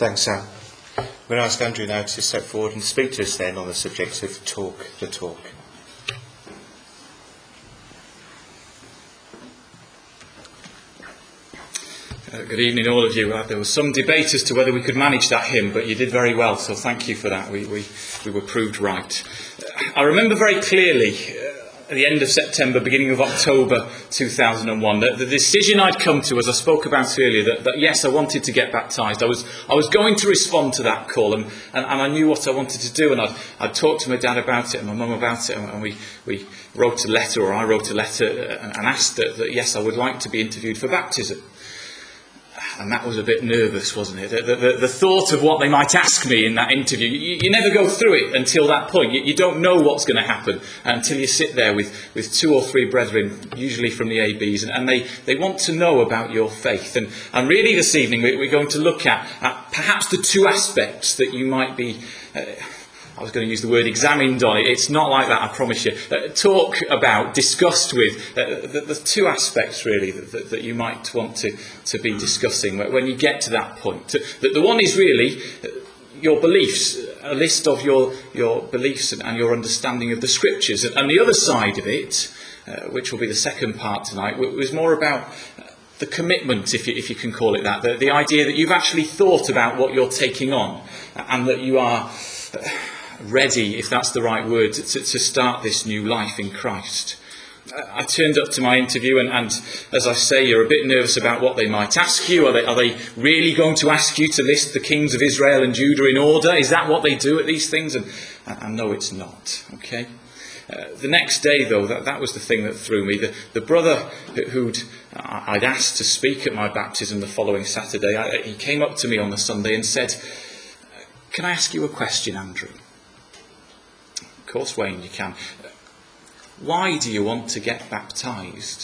Thanks, Sam. I'm going to ask Andrew now to step forward and speak to us then on the subject of talk the talk. Good evening, all of you. There was some debate as to whether we could manage that hymn, but you did very well, so thank you for that. We were proved right. I remember very clearly at the end of September, beginning of October 2001, the decision I'd come to, as I spoke about earlier, that yes, I wanted to get baptised. I was going to respond to that call, and I knew what I wanted to do, and I'd talked to my dad about it and my mum about it, and we wrote a letter, or I wrote a letter and asked that yes, I would like to be interviewed for baptism. And that was a bit nervous, wasn't it? The thought of what they might ask me in that interview, you never go through it until that point. You don't know what's going to happen until you sit there with two or three brethren, usually from the ABs, and they want to know about your faith. And really this evening we're going to look at perhaps the two aspects that you might be... I was going to use the word examined on it. It's not like that, I promise you. Discussed with, the two aspects really that you might want to be discussing when you get to that point. The one is really your beliefs, a list of your beliefs and your understanding of the Scriptures. And the other side of it, which will be the second part tonight, was more about the commitment, if you can call it that. The idea that you've actually thought about what you're taking on and that you are... ready, if that's the right word, to start this new life in Christ. I turned up to my interview and as I say, you're a bit nervous about what they might ask you. Are they really going to ask you to list the kings of Israel and Judah in order? Is that what they do at these things? And no, it's not. Okay. The next day, though, that was the thing that threw me. The brother I'd asked to speak at my baptism the following Saturday, he came up to me on the Sunday and said, "Can I ask you a question, Andrew?" Of course, Wayne, you can. Why do you want to get baptised?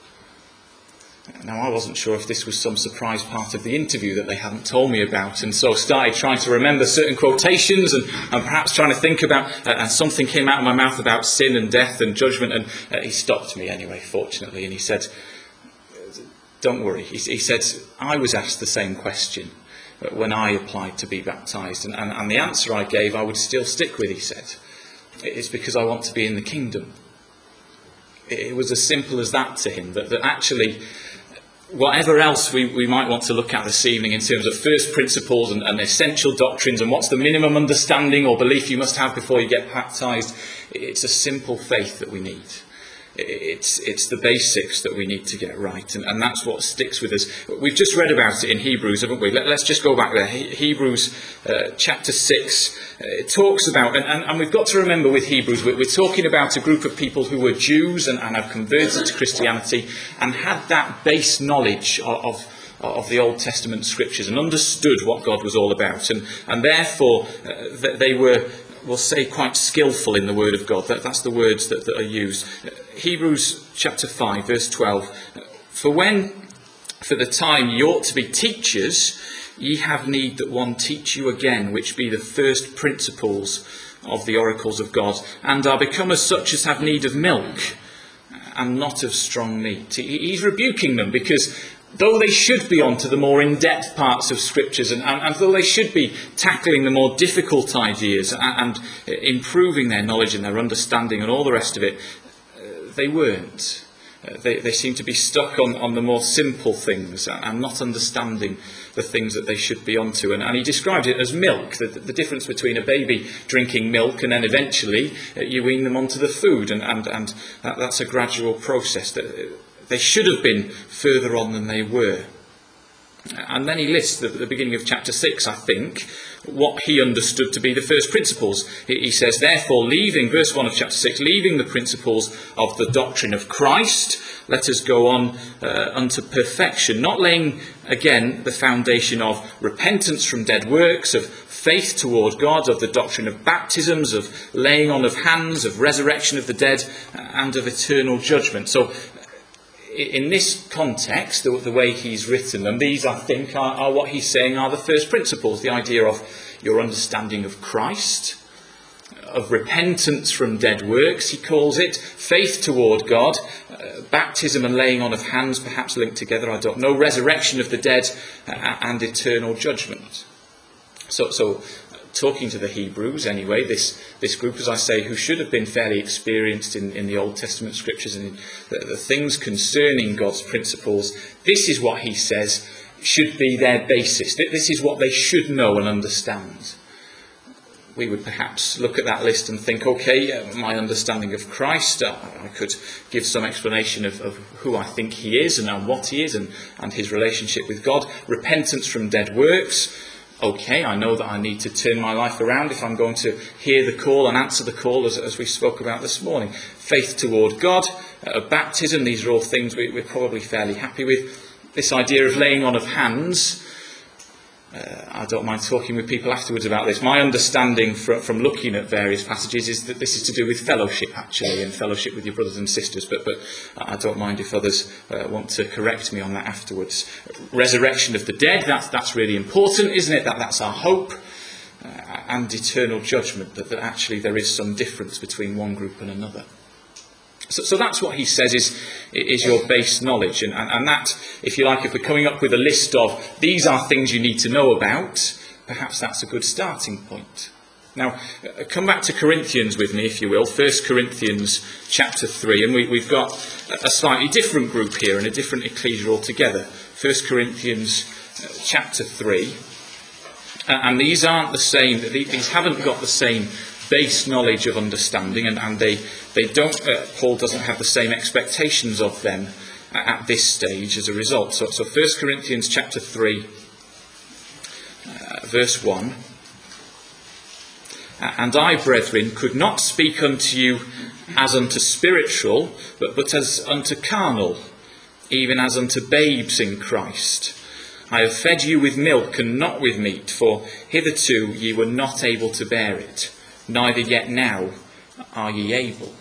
Now, I wasn't sure if this was some surprise part of the interview that they hadn't told me about, and so started trying to remember certain quotations and perhaps trying to think about, and something came out of my mouth about sin and death and judgment, and he stopped me anyway, fortunately, and he said, "Don't worry." He said, "I was asked the same question when I applied to be baptised, and the answer I gave I would still stick with," he said. "It's because I want to be in the kingdom." It was as simple as that to him, that actually, whatever else we might want to look at this evening in terms of first principles and essential doctrines and what's the minimum understanding or belief you must have before you get baptised, it's a simple faith that we need. It's the basics that we need to get right, and that's what sticks with us. We've just read about it in Hebrews, haven't we? Let's just go back there. Hebrews chapter 6, it talks about, and we've got to remember with Hebrews, we're talking about a group of people who were Jews and have converted to Christianity and had that base knowledge of the Old Testament Scriptures and understood what God was all about, and therefore they were, we'll say, quite skillful in the word of God. That's the words that are used. Hebrews chapter 5 verse 12. For the time ye ought to be teachers, ye have need that one teach you again, which be the first principles of the oracles of God, and are become as such as have need of milk, and not of strong meat. He's rebuking them because though they should be on to the more in-depth parts of Scriptures, and though they should be tackling the more difficult ideas and improving their knowledge and their understanding and all the rest of it, they weren't. They seem to be stuck on the more simple things and not understanding the things that they should be onto. And he described it as milk, the difference between a baby drinking milk and then eventually you wean them onto the food. And that's a gradual process. They should have been further on than they were. And then he lists at the beginning of chapter 6, I think, what he understood to be the first principles. He says, therefore, verse 1 of chapter 6, leaving the principles of the doctrine of Christ, let us go on unto perfection, not laying, again, the foundation of repentance from dead works, of faith toward God, of the doctrine of baptisms, of laying on of hands, of resurrection of the dead, and of eternal judgment. So, in this context, the way he's written them, these, I think, are what he's saying are the first principles. The idea of your understanding of Christ, of repentance from dead works, he calls it, faith toward God, baptism and laying on of hands, perhaps linked together, I don't know, resurrection of the dead, and eternal judgment. So talking to the Hebrews anyway, this group, as I say, who should have been fairly experienced in the Old Testament scriptures and in the things concerning God's principles, this is what he says should be their basis. This is what they should know and understand. We would perhaps look at that list and think, okay, my understanding of Christ, I could give some explanation of who I think he is and what he is and his relationship with God. Repentance from dead works. Okay, I know that I need to turn my life around if I'm going to hear the call and answer the call as we spoke about this morning. Faith toward God, baptism, these are all things we're probably fairly happy with. This idea of laying on of hands, I don't mind talking with people afterwards about this. My understanding from looking at various passages is that this is to do with fellowship, actually, and fellowship with your brothers and sisters. But I don't mind if others want to correct me on that afterwards. Resurrection of the dead, that's really important, isn't it? That's our hope. And eternal judgment, that actually there is some difference between one group and another. So that's what he says is your base knowledge. And that, if you like, if we're coming up with a list of these are things you need to know about, perhaps that's a good starting point. Now, come back to Corinthians with me, if you will. 1 Corinthians chapter 3. And we've got a slightly different group here and a different ecclesia altogether. 1 Corinthians chapter 3. And these aren't the same. These haven't got the same base knowledge of understanding, and they don't. Paul doesn't have the same expectations of them at this stage as a result. So 1 Corinthians chapter 3, verse 1. And I, brethren, could not speak unto you as unto spiritual, but as unto carnal, even as unto babes in Christ. I have fed you with milk and not with meat, for hitherto ye were not able to bear it, neither yet now are ye able.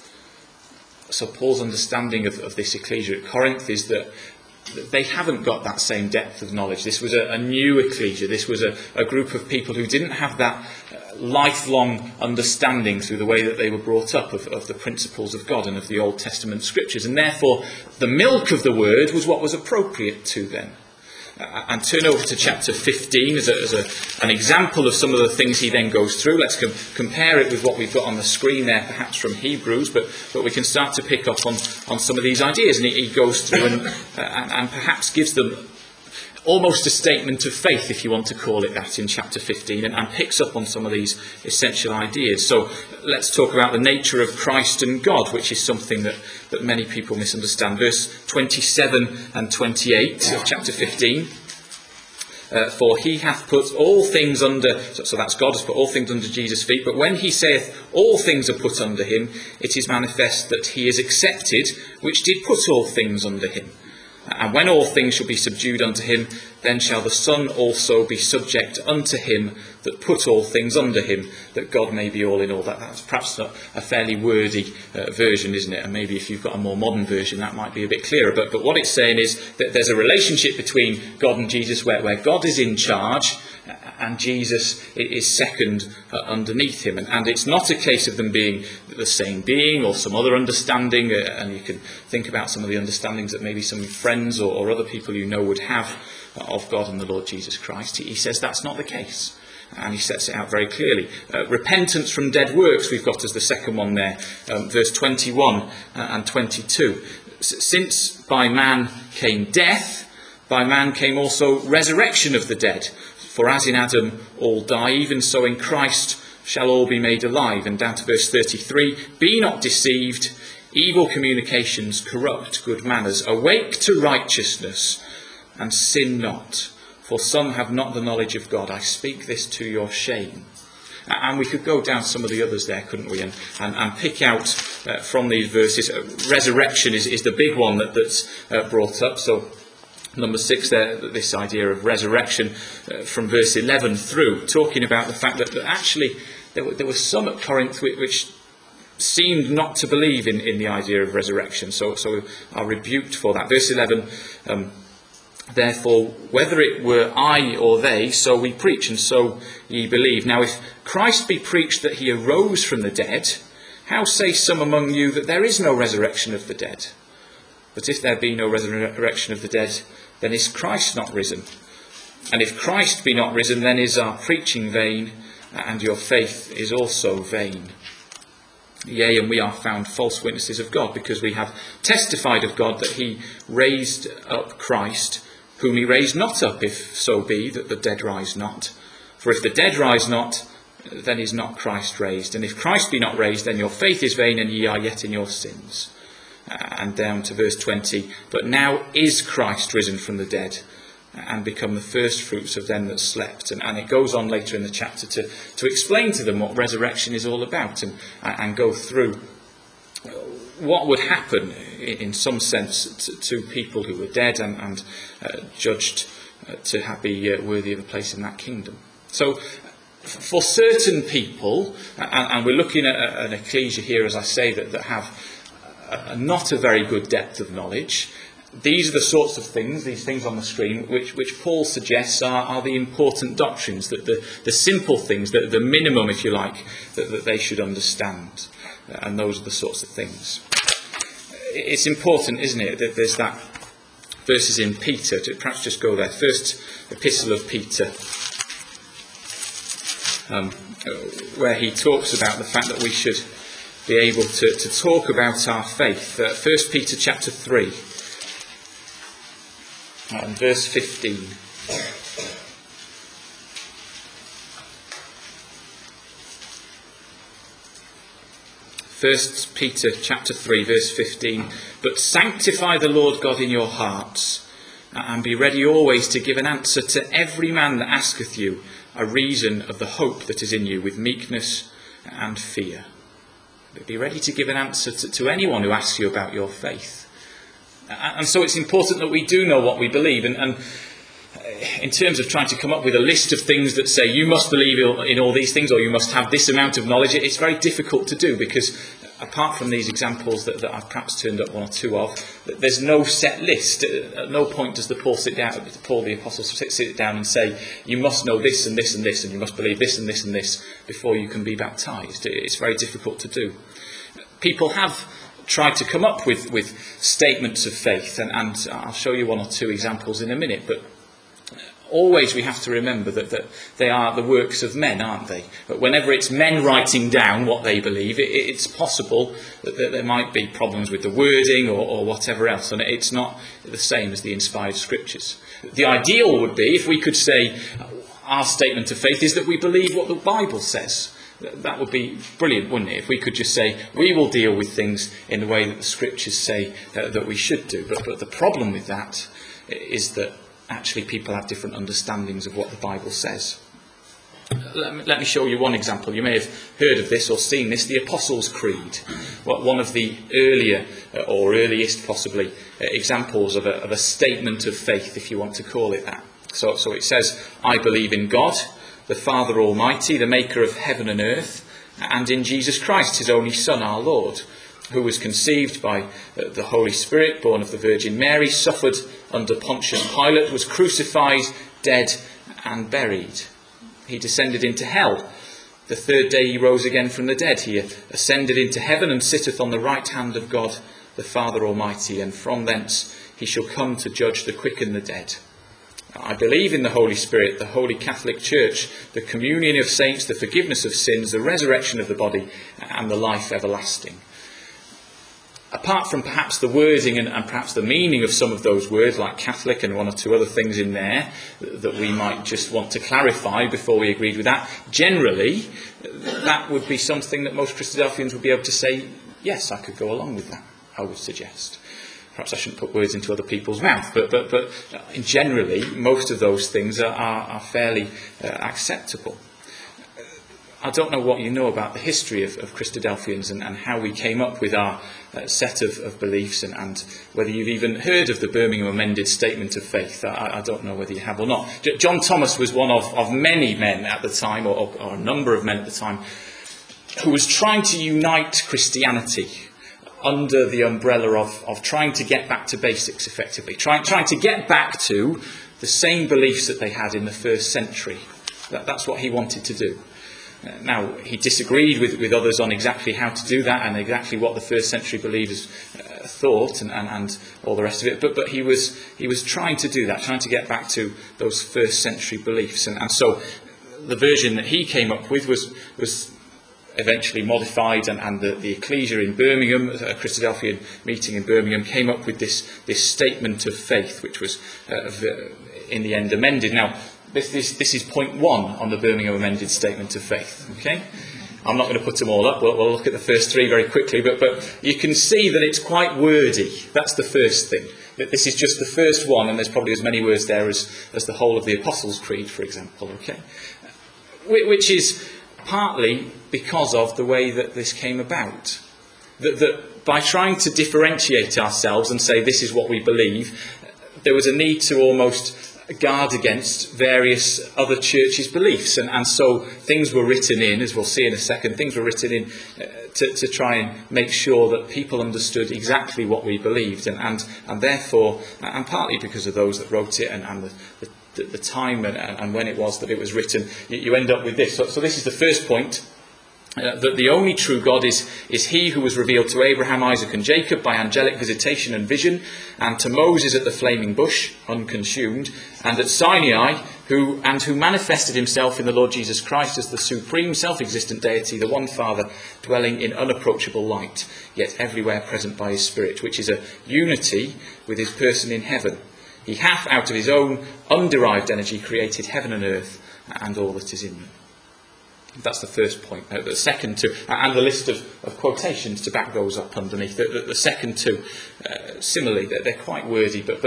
So Paul's understanding of this ecclesia at Corinth is that they haven't got that same depth of knowledge. This was a new ecclesia. This was a group of people who didn't have that lifelong understanding through the way that they were brought up of the principles of God and of the Old Testament scriptures. And therefore, the milk of the word was what was appropriate to them. And turn over to chapter 15 as an example of some of the things he then goes through. Let's compare it with what we've got on the screen there, perhaps from Hebrews, but we can start to pick up on some of these ideas. And he goes through and perhaps gives them almost a statement of faith, if you want to call it that, in chapter 15, and picks up on some of these essential ideas. So let's talk about the nature of Christ and God, which is something that many people misunderstand. Verse 27 and 28 of chapter 15. For he hath put all things under, so that's God has put all things under Jesus' feet, but when he saith all things are put under him, it is manifest that he is accepted, which did put all things under him. And when all things shall be subdued unto him, then shall the Son also be subject unto him that put all things under him, that God may be all in all. That's perhaps a fairly wordy version, isn't it? And maybe if you've got a more modern version, that might be a bit clearer. But what it's saying is that there's a relationship between God and Jesus where God is in charge and Jesus is second underneath him. And it's not a case of them being the same being or some other understanding, and you can think about some of the understandings that maybe some friends or other people you know would have of God and the Lord Jesus Christ. He says that's not the case. And he sets it out very clearly. Repentance from dead works we've got as the second one there. Verse 21 and 22. Since by man came death, by man came also resurrection of the dead. For as in Adam all die, even so in Christ shall all be made alive. And down to verse 33. Be not deceived. Evil communications corrupt good manners. Awake to righteousness and sin not. For some have not the knowledge of God. I speak this to your shame. And we could go down some of the others there, couldn't we? And pick out from these verses. Resurrection is the big one that's brought up. So number 6 there, this idea of resurrection from verse 11 through, talking about the fact that actually there were some at Corinth which seemed not to believe in the idea of resurrection. So are rebuked for that. Verse 11, therefore, whether it were I or they, so we preach, and so ye believe. Now, if Christ be preached that he arose from the dead, how say some among you that there is no resurrection of the dead? But if there be no resurrection of the dead, then is Christ not risen? And if Christ be not risen, then is our preaching vain, and your faith is also vain. Yea, and we are found false witnesses of God, because we have testified of God that he raised up Christ, whom he raised not up, if so be that the dead rise not. For if the dead rise not, then is not Christ raised. And if Christ be not raised, then your faith is vain, and ye are yet in your sins. And down to verse 20. But now is Christ risen from the dead, and become the first fruits of them that slept. And it goes on later in the chapter to explain to them what resurrection is all about, and go through what would happen in some sense to people who were dead and judged to be worthy of a place in that kingdom. So for certain people, and we're looking at an ecclesia here, as I say, that have not a very good depth of knowledge, these are the sorts of things, these things on the screen, which Paul suggests are the important doctrines, that the simple things, the minimum, if you like, that they should understand. And those are the sorts of things. It's important, isn't it, that there's that verses in Peter, to perhaps just go there. First epistle of Peter, where he talks about the fact that we should be able to talk about our faith. 1 Peter chapter 3. And verse 15. 1 Peter chapter 3 verse 15. But sanctify the Lord God in your hearts, and be ready always to give an answer to every man that asketh you a reason of the hope that is in you, with meekness and fear. Be ready to give an answer to anyone who asks you about your faith. And so it's important that we do know what we believe. And in terms of trying to come up with a list of things that say you must believe in all these things, or you must have this amount of knowledge, it's very difficult to do, because apart from these examples that I've perhaps turned up one or two of, there's no set list. At no point does Paul the Apostle sit down and say, you must know this and this and this, and you must believe this and this and this before you can be baptised. It's very difficult to do. People have tried to come up with statements of faith, and I'll show you one or two examples in a minute, but always we have to remember that they are the works of men, aren't they? But whenever it's men writing down what they believe, it's possible that there might be problems with the wording or whatever else, and it's not the same as the inspired scriptures. The ideal would be if we could say our statement of faith is that we believe what the Bible says. That would be brilliant, wouldn't it? If we could just say, we will deal with things in the way that the scriptures say that we should do. But the problem with that is that actually people have different understandings of what the Bible says. Let me show you one example. You may have heard of this or seen this, the Apostles' Creed. One of the earlier, or earliest possibly, examples of a statement of faith, if you want to call it that. So it says, I believe in God, the Father Almighty, the maker of heaven and earth, and in Jesus Christ, his only Son, our Lord, who was conceived by the Holy Spirit, born of the Virgin Mary, suffered under Pontius Pilate, was crucified, dead, and buried. He descended into hell. The third day he rose again from the dead. He ascended into heaven and sitteth on the right hand of God, the Father Almighty, and from thence he shall come to judge the quick and the dead. I believe in the Holy Spirit, the Holy Catholic Church, the communion of saints, the forgiveness of sins, the resurrection of the body, and the life everlasting. Apart from perhaps the wording and perhaps the meaning of some of those words, like Catholic and one or two other things in there that we might just want to clarify before we agreed with that, generally, that would be something that most Christadelphians would be able to say, yes, I could go along with that, I would suggest. Perhaps I shouldn't put words into other people's mouth, but generally, most of those things are fairly acceptable. I don't know what you know about the history of Christadelphians and how we came up with our set of beliefs, and whether you've even heard of the Birmingham Amended Statement of Faith. I don't know whether you have or not. John Thomas was one of many men at the time, or a number of men at the time, who was trying to unite Christianity under the umbrella of trying to get back to basics, effectively. Trying to get back to the same beliefs that they had in the first century. That's what he wanted to do. Now, he disagreed with others on exactly how to do that and exactly what the first century believers thought and all the rest of it, but he was trying to do that, trying to get back to those first century beliefs. And so the version that he came up with was eventually modified, and the ecclesia in Birmingham, a Christadelphian meeting in Birmingham, came up with this statement of faith, which was in the end amended. Now, this is point 1 on the Birmingham amended statement of faith. Okay, I'm not going to put them all up. We'll look at the first 3 very quickly, but you can see that it's quite wordy. That's the first thing. That this is just the first one, and there's probably as many words there as the whole of the Apostles' Creed, for example. Okay, which is partly because of the way that this came about. That by trying to differentiate ourselves and say this is what we believe, there was a need to almost guard against various other churches' beliefs. And so things were written in, as we'll see in a second, things were written in to try and make sure that people understood exactly what we believed. And therefore, and partly because of those that wrote it and the time and when it was that it was written, you end up with this. So this is the first point, that the only true God is he who was revealed to Abraham, Isaac and Jacob by angelic visitation and vision, and to Moses at the flaming bush, unconsumed, and at Sinai, who manifested himself in the Lord Jesus Christ as the supreme self-existent deity, the one Father, dwelling in unapproachable light, yet everywhere present by his Spirit, which is a unity with his person in heaven. He hath out of his own underived energy created heaven and earth and all that is in them. That's the first point. The second two, and the list of quotations to back those up underneath. The second two, similarly, they're quite wordy, but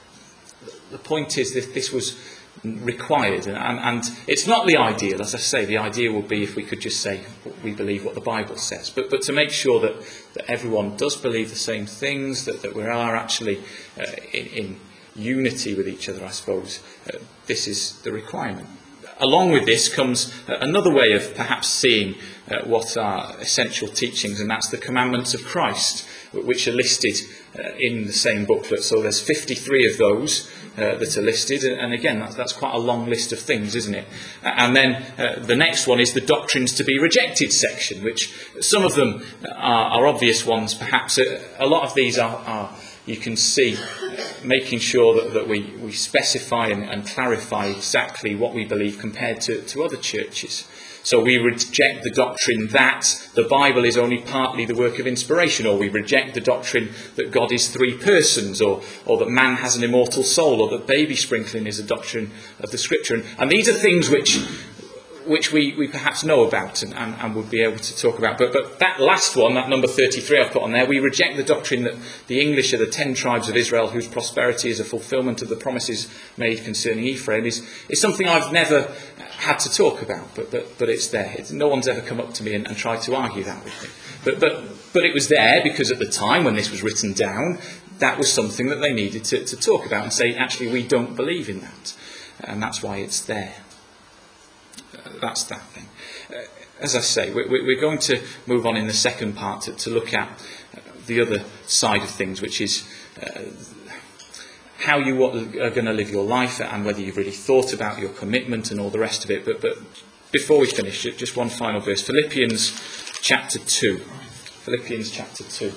the point is that this was required, and it's not the ideal. As I say, the ideal would be if we could just say we believe what the Bible says, but to make sure that everyone does believe the same things, that we are actually in unity with each other, I suppose. This is the requirement. Along with this comes another way of perhaps seeing what are essential teachings, and that's the commandments of Christ, which are listed in the same booklet. So there's 53 of those that are listed, and again, that's quite a long list of things, isn't it? And then the next one is the doctrines to be rejected section, which some of them are obvious ones, perhaps. A lot of these are you can see, making sure that we specify and clarify exactly what we believe compared to other churches. So we reject the doctrine that the Bible is only partly the work of inspiration, or we reject the doctrine that God is 3 persons, or that man has an immortal soul, or that baby sprinkling is a doctrine of the Scripture. And these are things which we perhaps know about and would be able to talk about. But that last one, that number 33 I've put on there, we reject the doctrine that the English are the 10 tribes of Israel whose prosperity is a fulfilment of the promises made concerning Ephraim, is something I've never had to talk about, but it's there. No one's ever come up to me and tried to argue that with me. But it was there because at the time when this was written down, that was something that they needed to talk about and say, actually, we don't believe in that. And that's why it's there. That's that thing. As I say, we're going to move on in the second part to look at the other side of things, which is how you are going to live your life and whether you've really thought about your commitment and all the rest of it. But before we finish, just one final verse. Philippians chapter 2. Philippians chapter 2.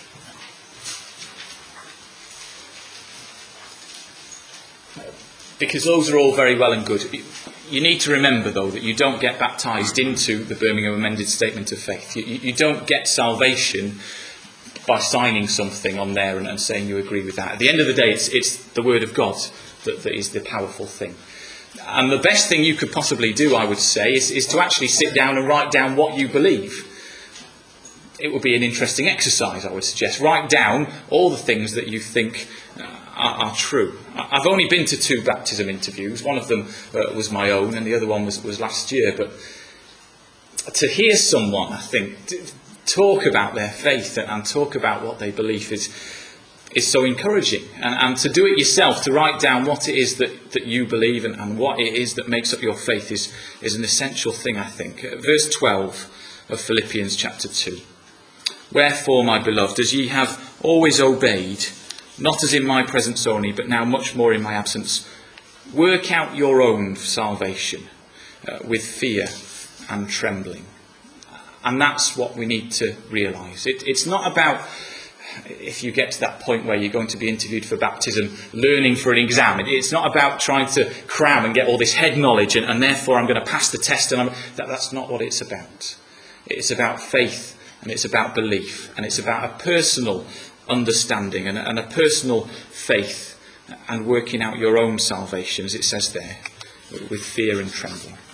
Because those are all very well and good. You need to remember, though, that you don't get baptised into the Birmingham Amended Statement of Faith. You don't get salvation by signing something on there and saying you agree with that. At the end of the day, it's the Word of God that is the powerful thing. And the best thing you could possibly do, I would say, is to actually sit down and write down what you believe. It would be an interesting exercise, I would suggest. Write down all the things that you think are true. I've only been to 2 baptism interviews. One of them was my own, and the other one was last year. But to hear someone, I think, talk about their faith and talk about what they believe is so encouraging. And to do it yourself, to write down what it is that you believe and what it is that makes up your faith is an essential thing, I think. Verse 12 of Philippians chapter 2. Wherefore, my beloved, as ye have always obeyed, not as in my presence only, but now much more in my absence, work out your own salvation with fear and trembling. And that's what we need to realise. It's not about, if you get to that point where you're going to be interviewed for baptism, learning for an exam. It's not about trying to cram and get all this head knowledge and therefore I'm going to pass the test. That's not what it's about. It's about faith, and it's about belief, and it's about a personal understanding and a personal faith, and working out your own salvation, as it says there, with fear and trembling.